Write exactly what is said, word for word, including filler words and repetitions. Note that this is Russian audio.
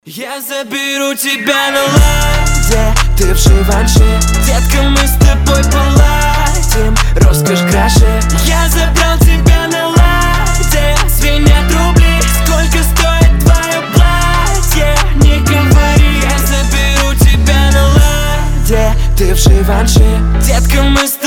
Я заберу тебя на ладе, ты в Живанши. Детка, мы с тобой поладим, роскошь краше. Я забрал тебя на ладе, звенят рубли. Сколько стоит твое платье, не говори. Я заберу тебя на ладе, ты в Живанши. Детка, мы с